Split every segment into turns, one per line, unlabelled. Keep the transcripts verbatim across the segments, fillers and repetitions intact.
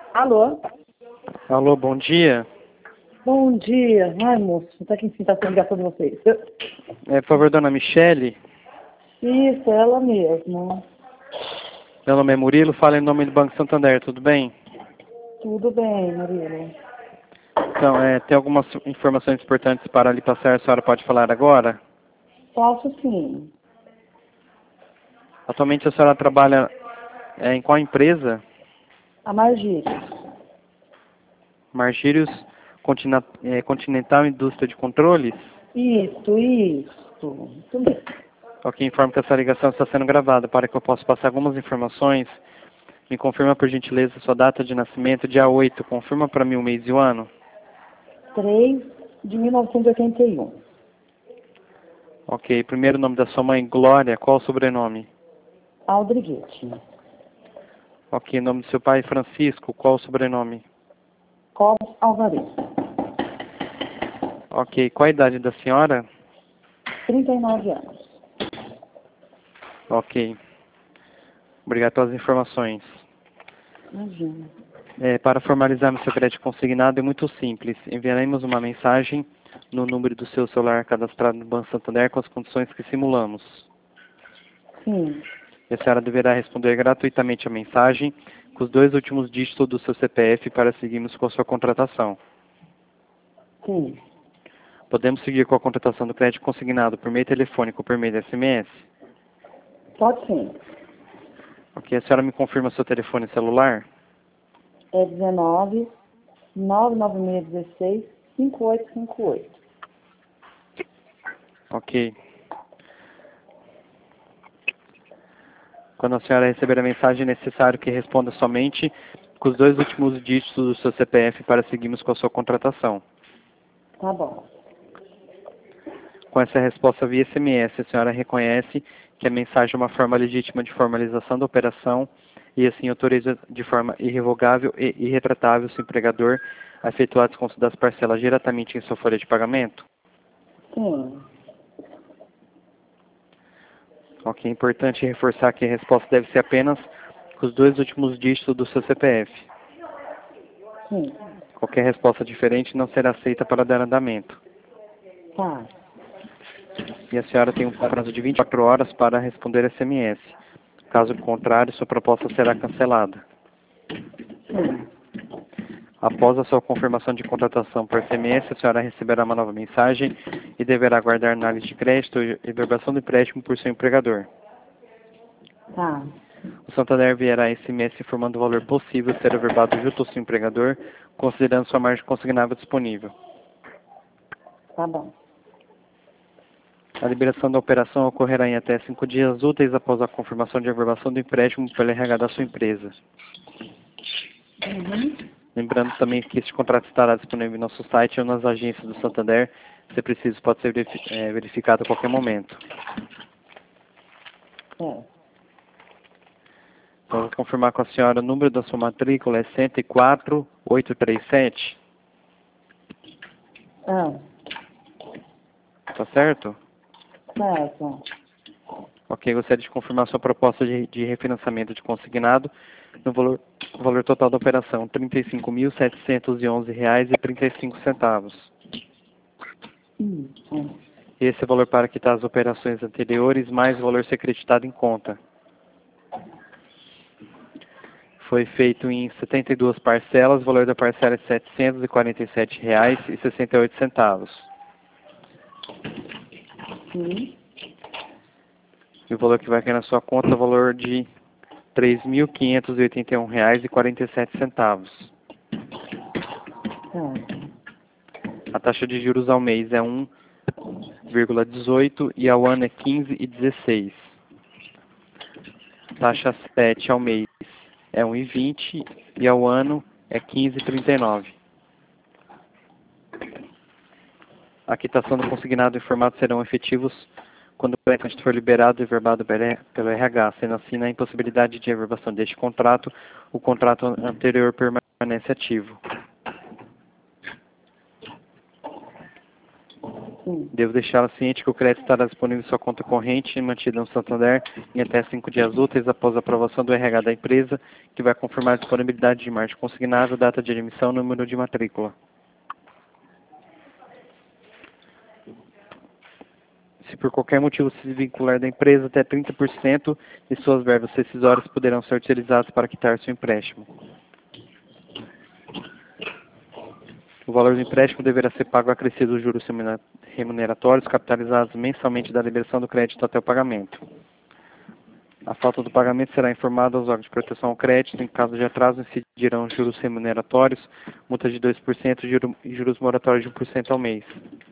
Alô?
Alô, bom dia.
Bom dia. Ai, moço, até que enfim está sendo ligação de vocês.
É, por favor, dona Michele.
Isso, ela mesmo.
Meu nome é Murilo, falo em nome do Banco Santander, tudo bem?
Tudo bem, Murilo.
Então, é, tem algumas informações importantes para lhe passar, a senhora pode falar agora?
Posso sim.
Atualmente a senhora trabalha é, em qual empresa?
A Margíria.
Margírios Contina- é, Continental Indústria de Controles?
Isso, isso. Tudo bem.
Ok, informo que essa ligação está sendo gravada. Para que eu possa passar algumas informações, me confirma por gentileza sua data de nascimento, dia oito. Confirma para mim o mês e o ano.
três de mil novecentos e oitenta e um.
Ok, primeiro nome da sua mãe, Glória, qual o sobrenome?
Aldriguete.
Ok, nome do seu pai, Francisco, qual o sobrenome?
Cobos Alvarez.
Ok, qual a idade da senhora?
trinta e nove anos.
Ok, obrigado pelas informações.
Imagina.
É, para formalizarmos seu crédito consignado é muito simples. Enviaremos uma mensagem no número do seu celular cadastrado no Banco Santander com as condições que simulamos.
Sim.
E a senhora deverá responder gratuitamente a mensagem com os dois últimos dígitos do seu C P F para seguirmos com a sua contratação.
Sim.
Podemos seguir com a contratação do crédito consignado por meio telefônico ou por meio de S M S?
Pode sim.
Ok, a senhora me confirma seu telefone celular?
É dezenove, nove nove seis, dezesseis, cinco oito cinco oito.
Ok. Quando a senhora receber a mensagem, é necessário que responda somente com os dois últimos dígitos do seu C P F para seguirmos com a sua contratação.
Tá bom.
Com essa resposta via S M S, a senhora reconhece que a mensagem é uma forma legítima de formalização da operação e assim autoriza de forma irrevogável e irretratável o seu empregador a efetuar a desconto das parcelas diretamente em sua folha de pagamento?
Sim.
Ok, é importante reforçar que a resposta deve ser apenas com os dois últimos dígitos do seu C P F.
Sim.
Qualquer resposta diferente não será aceita para dar andamento.
Tá.
E a senhora tem um prazo de vinte e quatro horas para responder S M S. Caso contrário, sua proposta será cancelada.
Sim.
Após a sua confirmação de contratação por S M S, a senhora receberá uma nova mensagem e deverá aguardar análise de crédito e verbação do empréstimo por seu empregador.
Tá.
O Santander enviará S M S informando o valor possível a ser averbado junto ao seu empregador, considerando sua margem consignável disponível.
Tá bom.
A liberação da operação ocorrerá em até cinco dias úteis após a confirmação de averbação do empréstimo pelo R H da sua empresa.
Uhum.
Lembrando também que este contrato estará disponível em nosso site ou nas agências do Santander. Se preciso, pode ser verificado a qualquer momento.
É.
Então, vou confirmar com a senhora o número da sua matrícula é cento e quatro, oitocentos e trinta e sete.
Ah,
Tá certo?
certo.
Ok, gostaria de confirmar sua proposta de, de refinanciamento de consignado no valor, valor total da operação, trinta e cinco mil, setecentos e onze reais e trinta e cinco centavos.
Isso.
Esse é o valor para quitar as operações anteriores, mais o valor ser creditado em conta. Foi feito em setenta e duas parcelas, o valor da parcela é setecentos e quarenta e sete reais e sessenta e oito centavos.
Sim.
E o valor que vai cair na sua conta é o valor de três mil quinhentos e oitenta e um reais e quarenta e sete centavos.
Certo.
A taxa de juros ao mês é um vírgula dezoito e ao ano é quinze vírgula dezesseis. Taxa sete ao mês é um vírgula vinte e ao ano é quinze vírgula trinta e nove. A quitação do consignado e formato serão efetivos quando o crédito for liberado e verbado pelo R H, sendo assim, na impossibilidade de averbação deste contrato, o contrato anterior permanece ativo.
Sim.
Devo deixá-la ciente que o crédito estará disponível em sua conta corrente e mantida no Santander em até cinco dias úteis após a aprovação do R H da empresa, que vai confirmar a disponibilidade de margem consignável, data de emissão e número de matrícula. Se por qualquer motivo se desvincular da empresa, até trinta por cento de suas verbas rescisórias poderão ser utilizadas para quitar seu empréstimo. O valor do empréstimo deverá ser pago acrescido dos juros remuneratórios capitalizados mensalmente da liberação do crédito até o pagamento. A falta do pagamento será informada aos órgãos de proteção ao crédito. Em caso de atraso, incidirão juros remuneratórios, multa de dois por cento e juros moratórios de um por cento ao mês.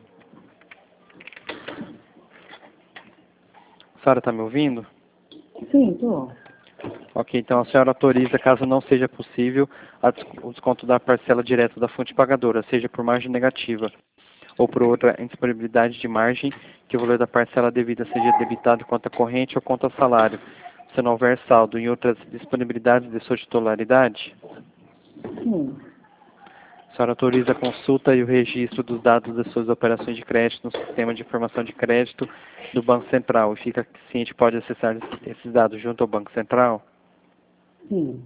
A senhora está me ouvindo?
Sim, estou.
Ok, então a senhora autoriza, caso não seja possível, a des- o desconto da parcela direta da fonte pagadora, seja por margem negativa ou por outra indisponibilidade de margem, que o valor da parcela devida seja debitado em conta corrente ou conta salário, se não houver saldo em outras disponibilidades de sua titularidade.
Sim.
A senhora autoriza a consulta e o registro dos dados das suas operações de crédito no sistema de informação de crédito do Banco Central e fica ciente que pode acessar esses dados junto ao Banco Central?
Sim.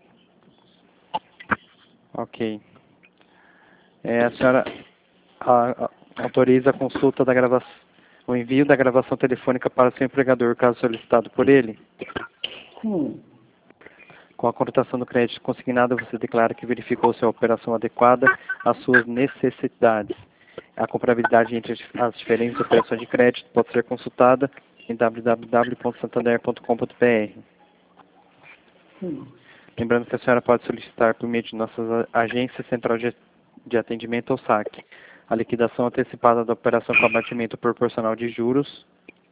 Ok. É, a senhora a, a, autoriza a consulta da gravação, o envio da gravação telefônica para seu empregador, caso solicitado por ele?
Sim.
Com a conotação do crédito consignado, você declara que verificou se a operação adequada às suas necessidades. A comparabilidade entre as diferentes operações de crédito pode ser consultada em w w w ponto santander ponto com ponto b r.
Sim.
Lembrando que a senhora pode solicitar por meio de nossas agências central de de atendimento ao saque, a liquidação antecipada da operação com abatimento proporcional de juros,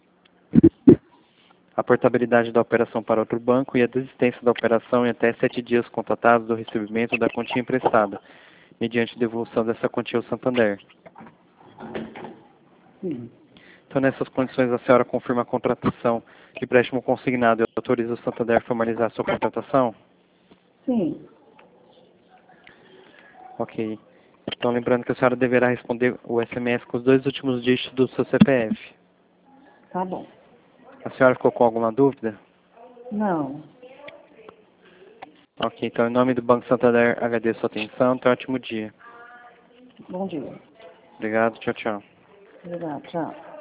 a portabilidade da operação para outro banco e a desistência da operação em até sete dias contatados do recebimento da quantia emprestada, mediante devolução dessa quantia ao Santander.
Sim.
Então, nessas condições, a senhora confirma a contratação de empréstimo consignado e autoriza o Santander a formalizar a sua contratação?
Sim.
Ok. Então, lembrando que a senhora deverá responder o S M S com os dois últimos dígitos do seu C P F.
Tá bom.
A senhora ficou com alguma dúvida?
Não.
Ok, então, em nome do Banco Santander, agradeço a sua atenção. Tenha um ótimo dia.
Bom dia.
Obrigado, tchau, tchau.
Obrigada. Tchau.